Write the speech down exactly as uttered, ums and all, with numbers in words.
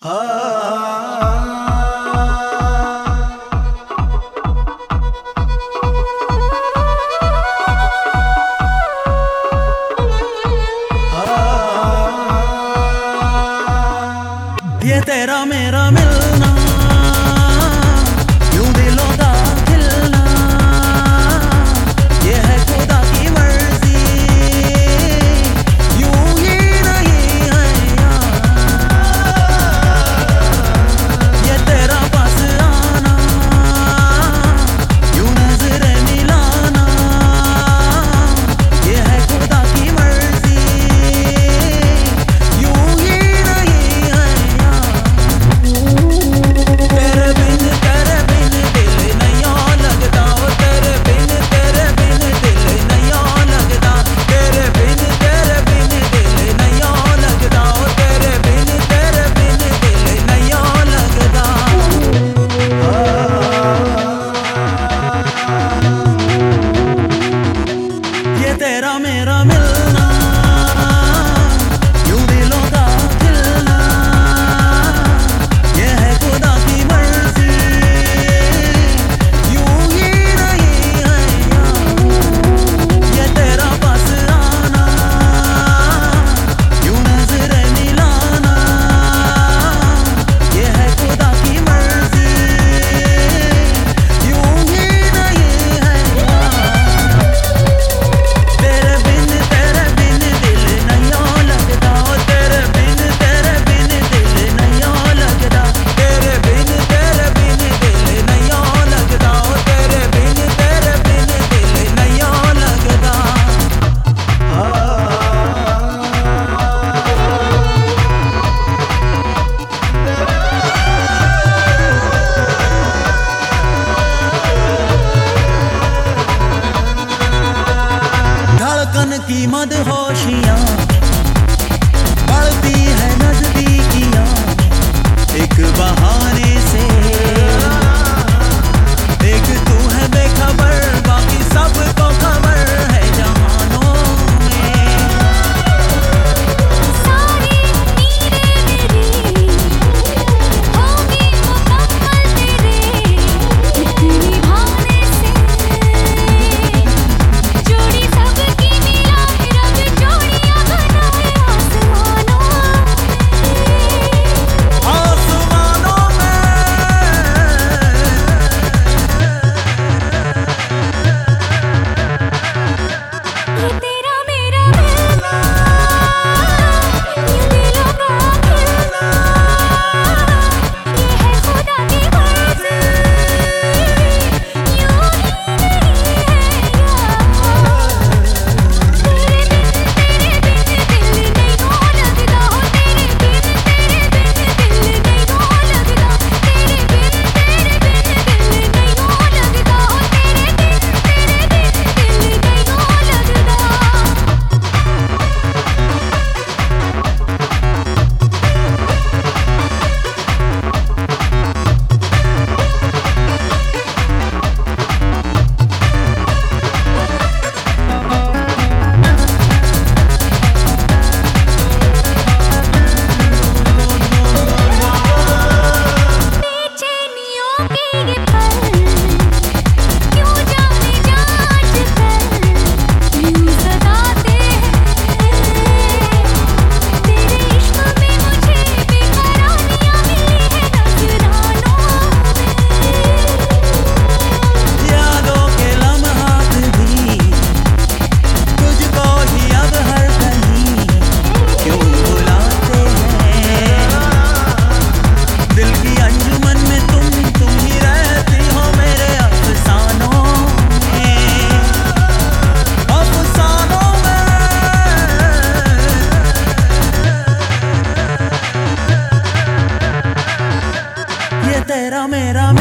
ये तेरा मेरा मिलना, यूं दिलों का खिलना, ये है खुदा की मर्जी, यूं ही नहीं है यार। ये तेरा पास आना, यूं नजरें मिलाना, ये है खुदा की मर्जी, यूं ही नहीं है यार। तेरे बिन तेरे बिन दिल नहीं लगता, ओ तेरे बिन तेरे बिन दिल नहीं लगता, तेरे बिन तेरे बिन दिल नहीं लगता, ओ तेरे बिन तेरे बिन दिल नहीं लगता। ये तेरा मेरा मिलना, यूं दिलों का खिलना, ये है खुदा की मर्जी, यूं ही नहीं है यार। ये तेरा पास आना, यूं नजरें मिलाना, ये है खुदा की मर्जी, यूं ही नहीं है यार। तेरे बिन तेरे बिन दिल नहीं लगता, ओ तेरे बिन तेरे बिन दिल नहीं लगता, तेरे बिन तेरे बिन दिल नहीं लगता, ओ तेरे बिन तेरे बिन दिल नहीं लगता। धड़कन की मदहोशियाँ बढ़ती है नजदीकियाँ, एक बहाने से, एक तू है बेखबर, बाकी सबको खबर है जहानों में। सारी नीरें मेरी होगी मुकम्मल तेरे एक निभाने से, जोड़ी सबकी मिलाए रब जोड़ियां बनाए आसमानों आसमानों में ये तेरा मेरा मिलना, यूं दिलों का खिलना, ये है खुदा की मर्जी, यूं ही नहीं है यार। तेरे बिन तेरे बिन दिल नहीं लगता, हो तेरे बिन तेरे बिन दिल नहीं लगता, तेरे बिन तेरे बिन दिल नहीं लगता, हो तेरे बिन तेरे बिन दिल नहीं लगता। बेचैनियों के ये पल क्यों जाने जा आजकल यूं सताते हैं, तेरे इश्क में मुझे बेकरारियां मिली है नजरानों में। यादों के लम्हात भी तुझको ही अब हर कहीं क्यों बुलाते हैं। दिल की अंजुमन में तुम तुम ही रहती हो मेरे अफसानों में, अफसानों में। ये तेरा मेरा